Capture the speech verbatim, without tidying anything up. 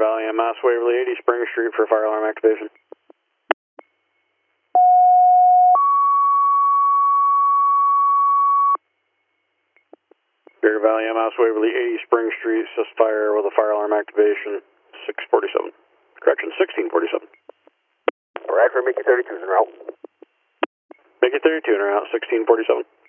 Valley M S Waverly eighty Spring Street for fire alarm activation. Bear Valley M S Waverly eighty Spring Street, assist fire with a fire alarm activation, six forty-seven. Correction, sixteen forty-seven. Alright, for Mickey thirty-two is en route. Mickey thirty-two en route, sixteen forty-seven.